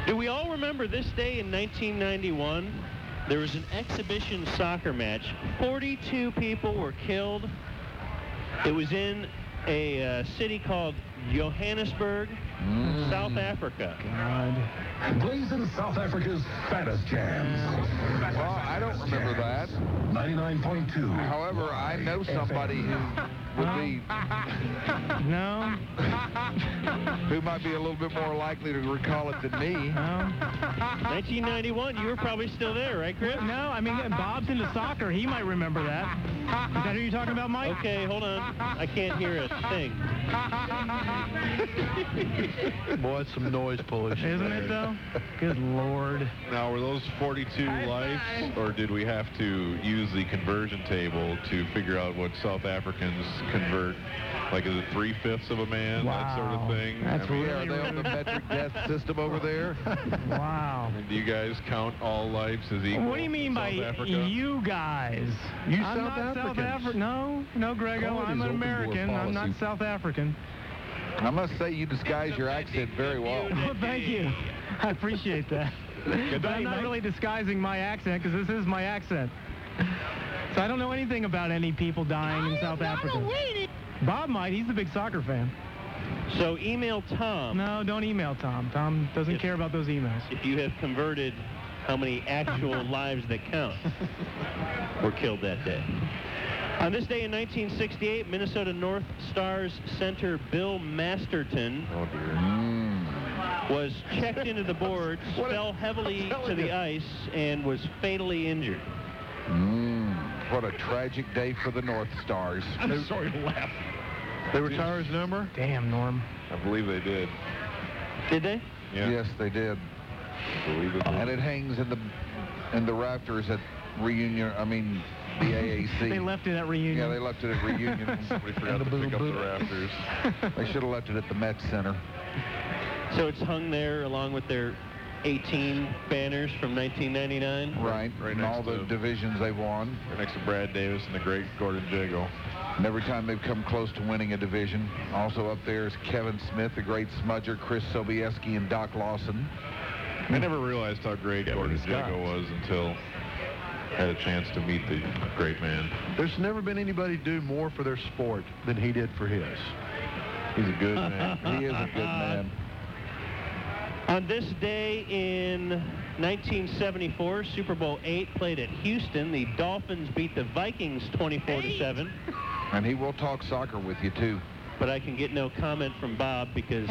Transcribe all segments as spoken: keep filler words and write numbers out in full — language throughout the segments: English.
Do we all remember this day in nineteen ninety-one? There was an exhibition soccer match. forty-two people were killed. It was in a uh, city called Johannesburg, mm. South Africa. God. Blazing South Africa's fattest jams. Well, I don't remember that. ninety-nine point two. However, I know somebody who would be... No. Who might be a little bit more likely to recall it than me. No. nineteen ninety-one, you were probably still there, right, Chris? No, I mean, Bob's into soccer. He might remember that. Is that who you're talking about, Mike? Okay, hold on. I can't hear a thing. Boy, it's some noise pollution. Isn't it, though? Good Lord. Now, were those forty-two lives, or did we have to use the conversion table to figure out what South Africans convert? Like, is it three-fifths of a man, wow. that sort of thing? That's I mean, really, are they on the metric death system over there? Wow. Do you guys count all lives as equal? What do you mean by Africa? you guys? You I'm South not South Africans. African. No, no, Grego. Call it I'm his an open door American. I'm not policy. South African. I must say you disguise your accent very well. Well, thank you. I appreciate that. But I'm not really disguising my accent because this is my accent. So I don't know anything about any people dying in South Africa. Bob might. He's a big soccer fan. So email Tom. No, don't email Tom. Tom doesn't If- care about those emails. If you have converted how many actual lives that count were killed that day. On this day in nineteen sixty-eight, Minnesota North Stars center Bill Masterton Oh, dear. Mm. was checked into the boards, What a- fell heavily I'm to telling the you. ice, and was fatally injured. Mm. What a tragic day for the North Stars. I'm sorry to laugh. They retire his number? Damn, Norm. I believe they did. Did they? Yeah. Yes, they did. I believe it. And it hangs in the in the rafters at reunion. I mean, the A A C. They left it at reunion. Yeah, they left it at reunion. Somebody forgot to pick up the rafters. They should have left it at the Met Center. So it's hung there along with their eighteen banners from nineteen ninety-nine. Right. Right and next all the to- divisions they've won. Right next to Brad Davis and the great Gordon Jago. And every time they've come close to winning a division. Also up there is Kevin Smith, the great smudger, Chris Sobieski, and Doc Lawson. I never realized how great Yeah, Gordon but he's Jago got- was until I had a chance to meet the great man. There's never been anybody do more for their sport than he did for his. He's a good man. He is a good man. On this day in nineteen seventy-four, Super Bowl eight played at Houston. The Dolphins beat the Vikings twenty-four to seven. And he will talk soccer with you, too. But I can get no comment from Bob because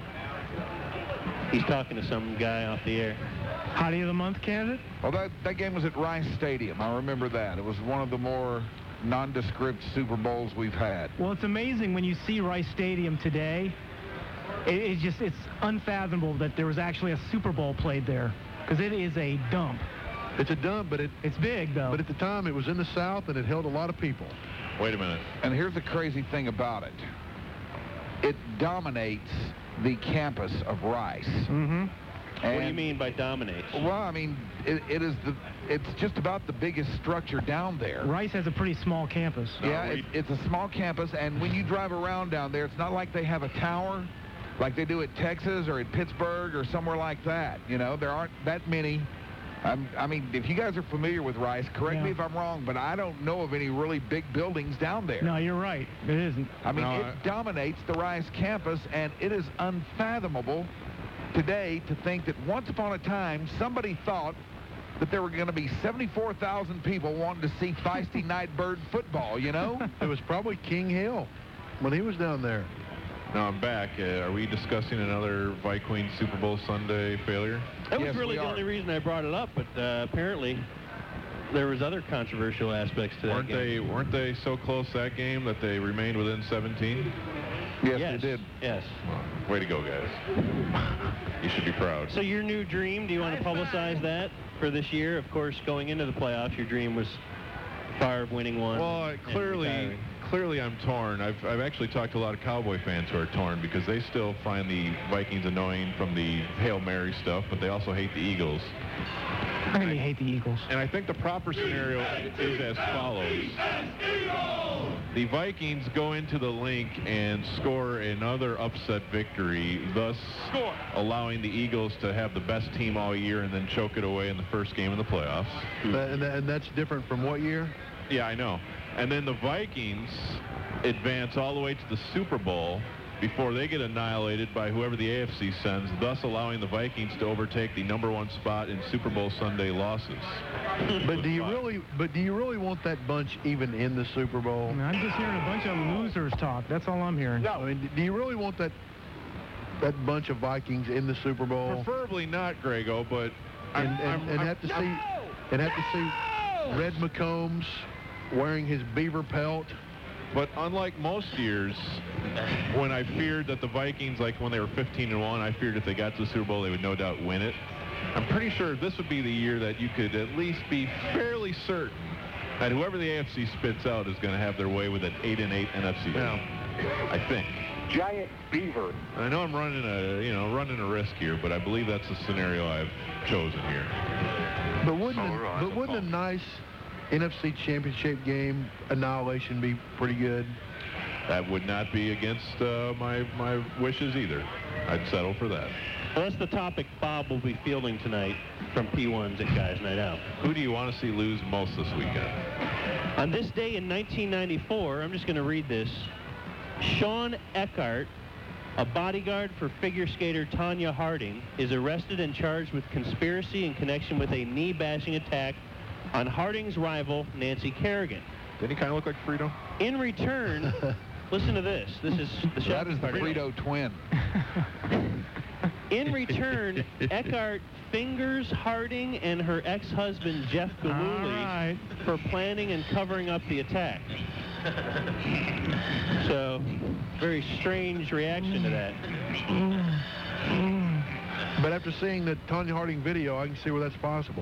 he's talking to some guy off the air. Hottie of the Month candidate? Well, that, that game was at Rice Stadium. I remember that. It was one of the more nondescript Super Bowls we've had. Well, it's amazing when you see Rice Stadium today. It, it's just, it's unfathomable that there was actually a Super Bowl played there. Because it is a dump. It's a dump, but it It's big, though. but at the time it was in the South and it held a lot of people. Wait a minute. And here's the crazy thing about it. It dominates the campus of Rice. Mm-hmm. What do you mean by dominates? Well, I mean, it, it is the, it's just about the biggest structure down there. Rice has a pretty small campus. Yeah, it, it's a small campus, and when you drive around down there, it's not like they have a tower like they do at Texas or at Pittsburgh or somewhere like that. You know, there aren't that many. I'm, I mean, if you guys are familiar with Rice, correct Yeah. me if I'm wrong, but I don't know of any really big buildings down there. No, you're right. It isn't. I mean, No, it I- dominates the Rice campus, and it is unfathomable today to think that once upon a time, somebody thought that there were going to be seventy-four thousand people wanting to see feisty Nightbird football, you know? It was probably King Hill when he was down there. Now I'm back. Uh, are we discussing another Vikings Super Bowl Sunday failure? That was Yes, really we the are. only reason I brought it up, but uh, apparently there was other controversial aspects to that Weren't game. they weren't they so close that game that they remained within seventeen? Yes, yes, they did. Yes. Well, way to go, guys. You should be proud. So your new dream, do you want to publicize that for this year? Of course, going into the playoffs, your dream was Favre winning one. Well, I- and clearly, retiring. clearly I'm torn. I've, I've actually talked to a lot of Cowboy fans who are torn because they still find the Vikings annoying from the Hail Mary stuff, but they also hate the Eagles. I think you hate the Eagles. And I think the proper scenario is as follows. the Vikings go into the link and score another upset victory, thus score. allowing the Eagles to have the best team all year and then choke it away in the first game of the playoffs. That, and, that, and that's different from what year? Yeah, I know. And then the Vikings advance all the way to the Super Bowl before they get annihilated by whoever the A F C sends, thus allowing the Vikings to overtake the number one spot in Super Bowl Sunday losses. But do you really? But do you really want that bunch even in the Super Bowl? I'm just hearing a bunch of losers talk. That's all I'm hearing. No. I mean, do you really want that that bunch of Vikings in the Super Bowl? Preferably not, Grego, but and I'm, and, I'm, and I'm, have to no! see and have to see Red McCombs wearing his beaver pelt. But unlike most years, when I feared that the Vikings, like when they were fifteen and one, I feared if they got to the Super Bowl, they would no doubt win it. I'm pretty sure this would be the year that you could at least be fairly certain that whoever the A F C spits out is going to have their way with an eight and eight N F C. Yeah. I think. Giant beaver. I know I'm running a, you know, running a risk here, but I believe that's the scenario I've chosen here. But wouldn't All a, right, but wouldn't a nice N F C Championship game annihilation be pretty good? That would not be against uh, my my wishes either. I'd settle for that. Well, that's the topic Bob will be fielding tonight from P ones at Guys Night Out. Who do you want to see lose most this weekend? On this day in nineteen ninety-four, I'm just going to read this. Sean Eckhart, a bodyguard for figure skater Tanya Harding, is arrested and charged with conspiracy in connection with a knee-bashing attack on Harding's rival, Nancy Kerrigan. Didn't he kind of look like Frito? In return, listen to this. This is the That is the part. Frito twin. In return, Eckhart fingers Harding and her ex-husband, Jeff Gillooly, All right. for planning and covering up the attack. So, very strange reaction to that. But after seeing the Tanya Harding video, I can see where that's possible.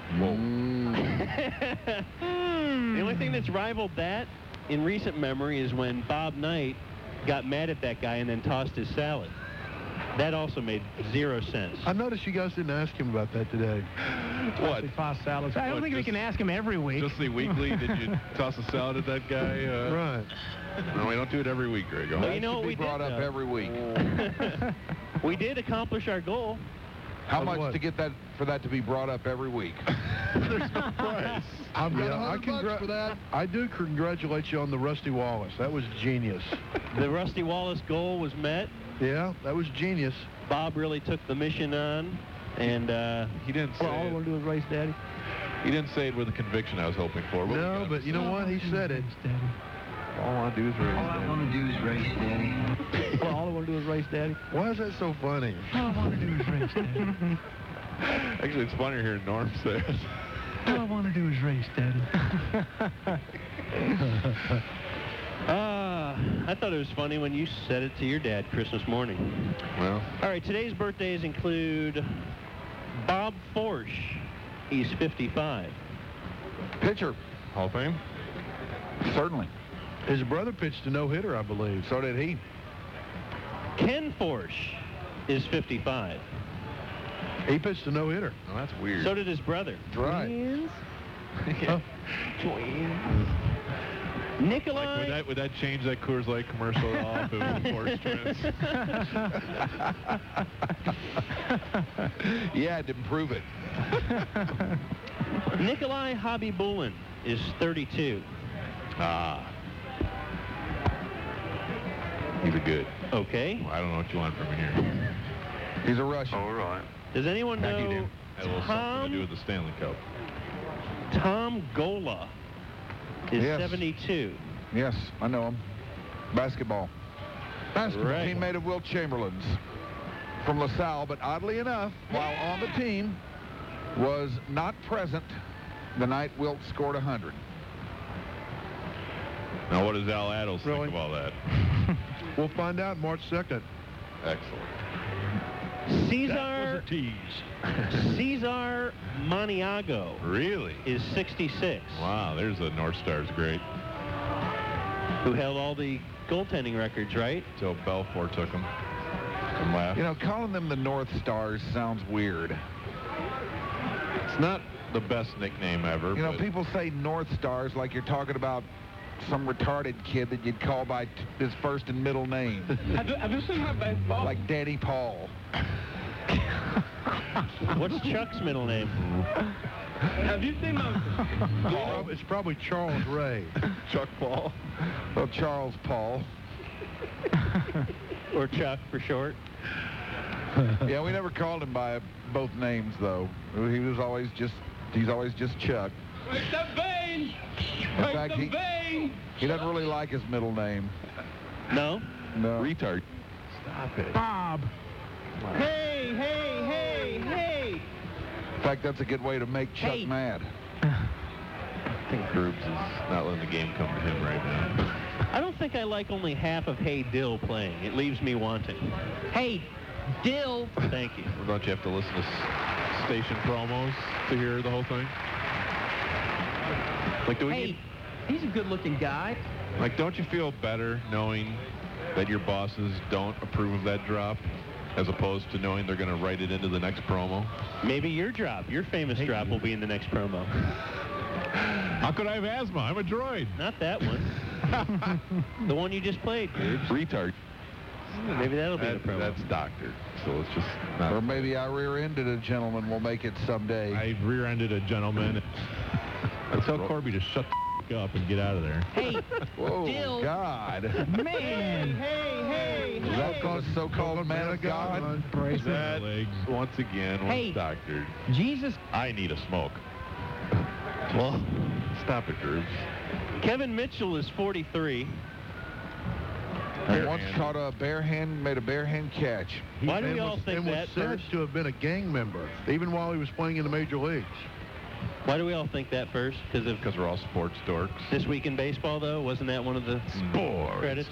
The only thing that's rivaled that in recent memory is when Bob Knight got mad at that guy and then tossed his salad. That also made zero sense. I noticed you guys didn't ask him about that today. What? Toss salads. I don't What, think we just- can ask him every week. Just the weekly? Did you toss a salad at that guy? Uh, Right. No, we don't do it every week, Grego. Well, you know Should what be we brought did, up though? every week. We did accomplish our goal. How Of much what? to get that for that to be brought up every week? There's no price. I've got Yeah, a I hundred bucks congra- for that. I do congratulate you on the Rusty Wallace. That was genius. The Rusty Wallace goal was met. Yeah, that was genius. Bob really took the mission on, and uh, He didn't say Well, all I it. want to do is race Daddy. He didn't say it with the conviction I was hoping for. we No, got but you know what? He said it. All I want to do is raise All I want to do is race, Daddy. Well, all I want to do is race Daddy. Why is that so funny? All I want to do is race Daddy. Actually, it's funnier hearing Norm say it. All I want to do is race Daddy. uh, I thought it was funny when you said it to your dad Christmas morning. Well, All right, today's birthdays include Bob Forsch. He's fifty-five. Pitcher, Hall of Fame? certainly. His brother pitched a no-hitter, I believe. So did he. Ken Forsch is fifty-five. He pitched a no-hitter. Oh, that's weird. So did his brother. Right. Twins? Twins. Nikolai. Like, would that would that change that Coors Light commercial at all if it was Force Twins? Yeah, to improve it. Nikolai Habibulin is thirty-two. Ah. He's a good. Okay. Well, I don't know what you want from me here. He's a Russian. All right. Does anyone That know had a little something to do with the Stanley Cup. Tom Gola is Yes. seventy-two. Yes, I know him. Basketball. Basketball. Right. Teammate of Wilt Chamberlain's from LaSalle, but oddly enough, while on the team, was not present the night Wilt scored one hundred. Now, what does Al Addles think Really? of all that? We'll find out March second. Excellent. Cesar Cesar Maniago Really? is sixty-six. Wow, there's a North Star's great. Who held all the goaltending records, right? Till Belfour took him. Some laugh. You know, calling them the North Stars sounds weird. It's not the best nickname ever. You know, but people say North Stars like you're talking about some retarded kid that you'd call by t his first and middle name. Have you, have you seen my baseball? Like Danny Paul. What's Chuck's middle name? Have you seen my... Paul? It's probably Charles Ray. Chuck Paul. Well, Charles Paul. Or Chuck for short. Yeah, we never called him by both names, though. He was always just, he's always just Chuck. Break the vein! In Break fact, the he, vein! he doesn't really like his middle name. No? No. Retard. Stop it. Bob. Hey, hey, hey, hey! In fact, that's a good way to make Chuck Hey. mad. I think Grooves is not letting the game come to him right now. I don't think I like only half of Hey Dill playing. It leaves me wanting. Hey, Dill! Thank you. Or don't you have to listen to s- station promos to hear the whole thing? Like, do we Hey, need, he's a good-looking guy. like, don't you feel better knowing that your bosses don't approve of that drop, as opposed to knowing they're going to write it into the next promo? Maybe your drop, your famous drop, will be in the next promo. How could I have asthma? I'm a droid. Not that one. The one you just played, Grooves. Retard. Maybe that'll be That, the promo. that's doctored, so it's just not. Or maybe I rear-ended a gentleman. We'll make it someday. I rear-ended a gentleman. I tell Corby to shut the f up and get out of there. Hey, Whoa, Dill. God. Man. hey, hey, Is that called so-called man of God? Praise That, once again, was Hey. doctored. Jesus. I need a smoke. Well, stop it, Grooves. Kevin Mitchell is forty-three. He once Barehand. caught a barehand, made a barehand catch. Why do And we all was, think and was that said first? to have been a gang member, even while he was playing in the major leagues. Why do we all think that first? Because of Because we're all sports dorks. This Week in Baseball, though? Wasn't that one of the Sports. credits?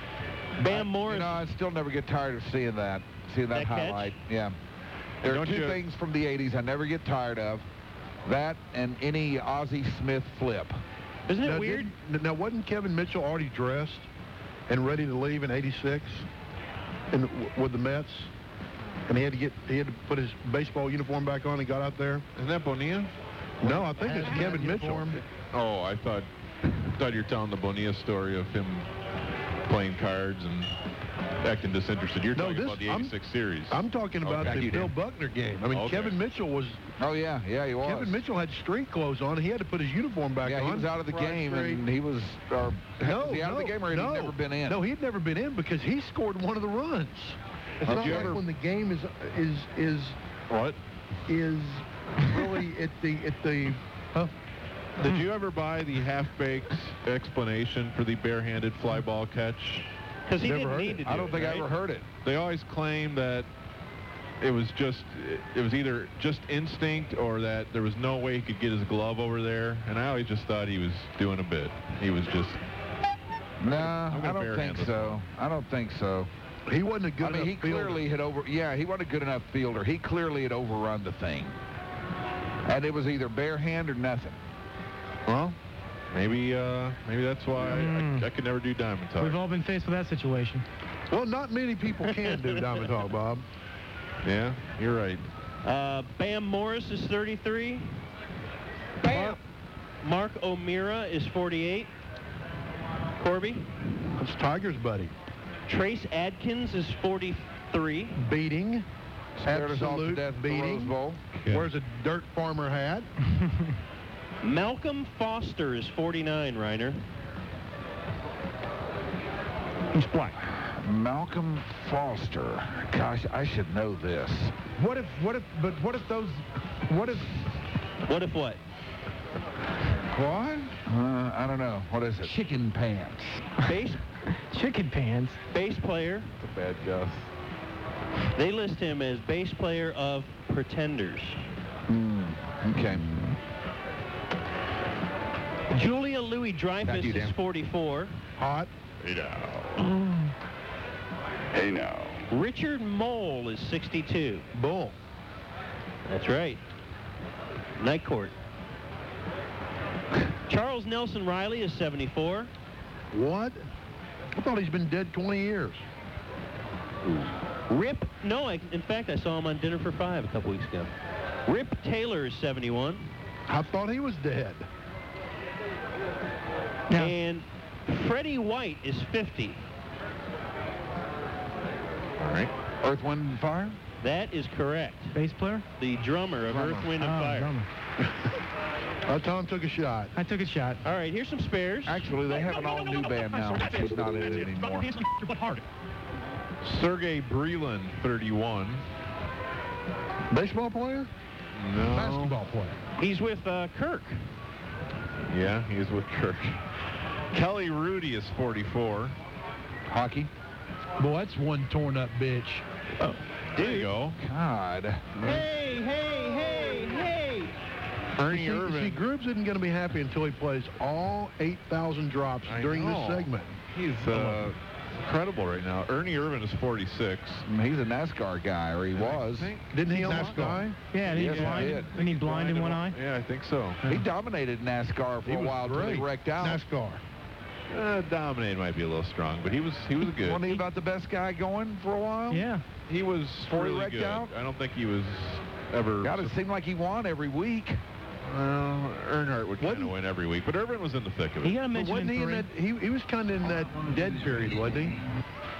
Bam I, Morris. You know, I still never get tired of seeing that, seeing that, That catch? highlight. Yeah. There are Don't two you- things from the eighties I never get tired of. That and any Ozzie Smith flip. Isn't it Now, weird? didn't- Now, wasn't Kevin Mitchell already dressed and ready to leave in eighty-six in, with the Mets? And he had to get he had to put his baseball uniform back on and got out there? Isn't that Bonilla? No, I think it's Kevin Mitchell. Oh, I thought, thought you were telling the Bonilla story of him playing cards and acting disinterested. You're No, talking this- about the I'm- eighty-six series. I'm talking about Okay. the You Bill did. Buckner game. I mean, Okay. Kevin Mitchell was Oh, yeah. Yeah, he was. Kevin Mitchell had street clothes on. He had to put his uniform back Yeah, on. he was out of the Fried game, straight. and he was, or, No, was he out no, of the game, or had no. he never been in? No, he'd never been in because he scored one of the runs. It's Did not you like ever- when the game is is is What? is really at the at the. Huh? Did you ever buy the half-baked explanation for the barehanded fly ball catch? Because he Never didn't heard need it. to do I don't it, think I right? ever heard it. They always claim that it was just, it was either just instinct or that there was no way he could get his glove over there. And I always just thought he was doing a bit. He was just, No, I'm I gonna don't barehand think this so. I don't think so. He wasn't a good I mean, enough he fielder. clearly had over. Yeah, he wasn't a good enough fielder. He clearly had overrun the thing, and it was either bare hand or nothing. well, maybe, uh, maybe that's why Mm. I, I could never do diamond We've talk. all been faced with that situation. Well, not many people can do Diamond Talk, Bob. Yeah, you're right. Uh, Bam Morris is thirty-three. Bam. Mark O'Meara is forty-eight. Corby. It's Tiger's buddy. Trace Adkins is forty-three. Beating. Scared us all to Absolute death at the Rose beating. Bowl. Yeah. Wears a dirt farmer hat. Malcolm Foster is forty-nine, Reiner. He's black. Malcolm Foster. Gosh, I should know this. What if, what if, but what if those, what if, What if what? What? Uh, I don't know. What is it? chicken pants? Base, Chicken pants. bass player. That's a bad guess. They list him as bass player of Pretenders. Mm, okay. Julia Louis-Dreyfus Thank you, is Dan. forty-four. Hot. Hey now. Hey now. Richard Mole is sixty-two. Bull. That's right. Night Court. Charles Nelson Riley is seventy-four. What? I thought he's been dead twenty years. Rip, no, I, in fact, I saw him on Dinner for Five a couple weeks ago. Rip Taylor is seventy-one. I thought he was dead. Yeah. And Freddie White is fifty. All right. Earth, Wind, and Fire? That is correct. Bass player? The drummer of Drummer. Earth, Wind, and Oh, Fire. drummer. Uh, Tom took a shot. I took a shot. All right, here's some spares. Actually, they have an all-new band now, which is not in it anymore. Sergey Brelin, thirty-one. Baseball player? No. Basketball player. He's with uh, Kirk. Yeah, he's with Kirk. Kelly Rudy is forty-four. Hockey? Boy, that's one torn up bitch. Oh, there you go. God. Hey, hey, hey, hey. Ernie See, Irvin. see, Grooves isn't going to be happy until he plays all eight thousand drops I during know. this segment. He's uh, incredible right now. Ernie Irvin is forty-six. He's a NASCAR guy, or he was. Didn't he He's almost NASCAR. die? Yeah, and Yes, he's he blind. did. And he blind in one eye. Yeah, I think so. He dominated NASCAR for He a was while until he great. wrecked out. NASCAR. Uh, dominate might be a little strong, but he was he was good. Wasn't he about the best guy going for a while? Yeah. He was Before he really wrecked good. out? I don't think he was ever. God, it seemed like he won every week. Well, Earnhardt would kind of Wasn't- win every week, but Irvin was in the thick of He it. got a But mention wasn't in he in three. that? He, he was kind of in that dead period, wasn't he?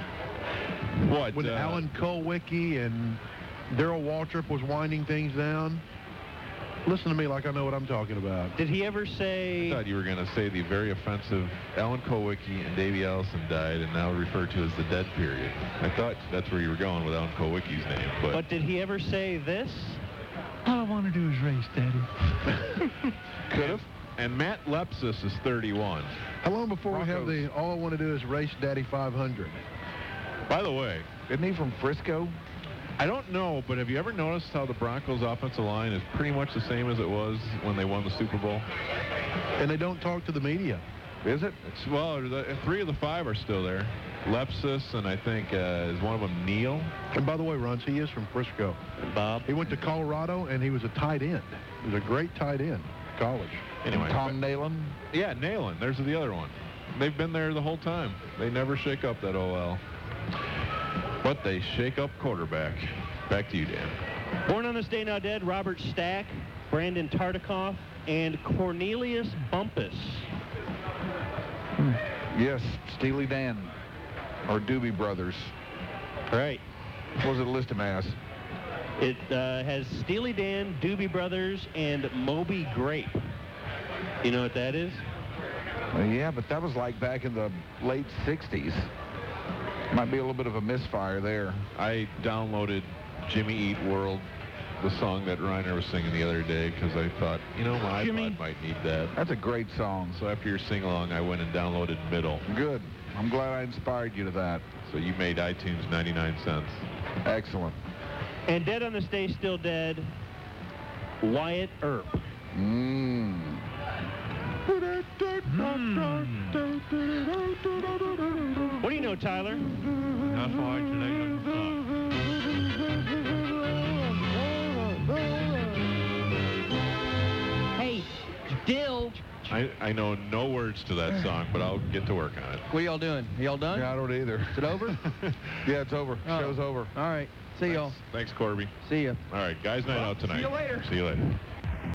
What? When uh, Alan Kulwicki and Daryl Waltrip was winding things down. Listen to me like I know what I'm talking about. Did he ever I say... thought you were going to say the very offensive Alan Kulwicki and Davey Allison died and now referred to as the dead period. I thought that's where you were going with Alan Kulwicki's name, but, But did he ever say this? All I want to do is race, Daddy. could have. And Matt Lepsis is thirty-one. How long before we have Broncos. the All I Want to Do Is Race Daddy five hundred? By the way, Isn't he from Frisco? I don't know, but have you ever noticed how the Broncos offensive line is pretty much the same as it was when they won the Super Bowl? And they don't talk to the media. Is it? It's, well, the, three of the five are still there. Lepsis, and I think uh, is one of them Neal. And by the way, Runs, he is from Frisco. Bob? He went to Colorado, and he was a tight end. He was a great tight end in college. Anyway, Tom Nalen? but- yeah, Nalen. There's the other one. They've been there the whole time. They never shake up that O L. But they shake up quarterback. Back to you, Dan. Born on this day now dead, Robert Stack, Brandon Tartikoff, and Cornelius Bumpus. Yes, Steely Dan. Or Doobie Brothers. Right. What was it list him as? It uh, has Steely Dan, Doobie Brothers, and Moby Grape. You know what that is? Uh, yeah, but that was like back in the late sixties. Might be a little bit of a misfire there. I downloaded Jimmy Eat World, the song that Reiner was singing the other day, because I thought, you know, my Jimmy. iPod might need that. That's a great song. So after your sing-along, I went and downloaded Middle. Good. I'm glad I inspired you to that. So you made iTunes ninety-nine cents. Excellent. And dead on this day, still dead, Wyatt Earp. Mmm. What do you know, Tyler? That's why today Hey, Dill. I, I know no words to that song, but I'll get to work on it. What are y'all doing? Are y'all done? Yeah, I don't either. Is it over? Yeah, it's over. Oh. Show's over. All right. See y'all. Thanks, Corby. See ya. All right, guys, night out tonight. see you later. See you later.